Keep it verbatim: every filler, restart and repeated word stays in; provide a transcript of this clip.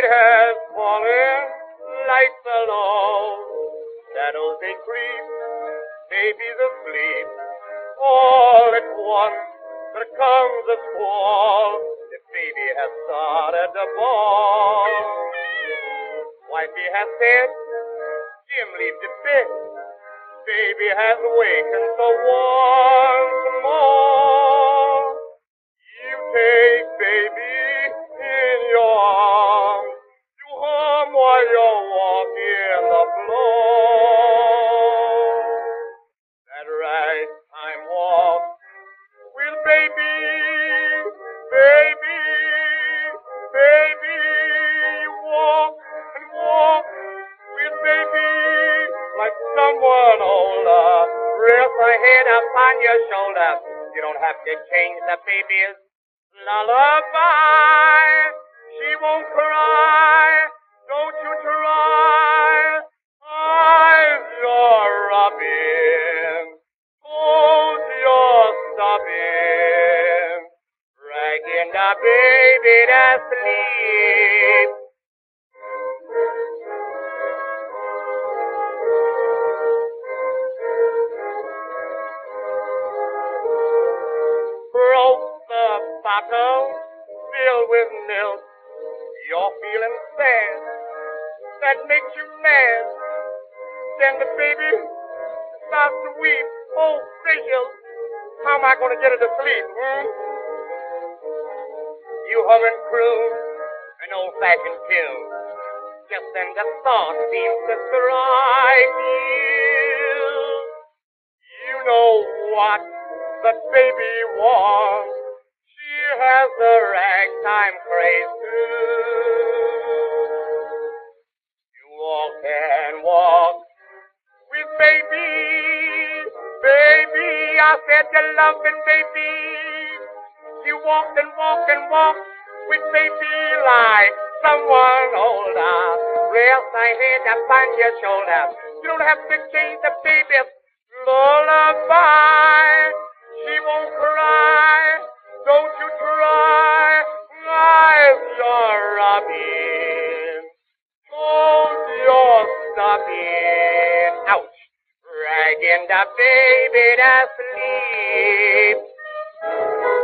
night has fallen, lights are low, shadows they creep, baby's asleep. All at once there comes a squall, the baby has started to bawl. Wifey has said, Jim, leave the bed. Baby has awakened, so once more you take baby in your arms, you hum while you're walking the floor. That ragtime walk with baby, baby, baby, you walk and walk with baby like someone older. Rest her head upon your shoulder. You don't have to change the baby's lullaby. She won't cry. Don't you try. Eyes you're rubbing. Toes you're stubbing. Dragging the baby to sleep. Broke the bottle, filled with milk. You're feeling sad, that makes you mad. Then the baby starts to weep. Oh, gracious, how am I going to get her to sleep, hmm? You hum and croon an old-fashioned tune. Just then the thought seems to strike you. You know what the baby wants. She has the ragtime craze too. You walk and walk with baby, baby. I said you're loving baby. You walk and walk and walk with baby like someone older. Rest my head upon your shoulder. You don't have to change the baby's lullaby. She won't cry. Don't you try. Eyes you're rubbing. Toes you're stubbing. Ouch. Dragging the baby to sleep.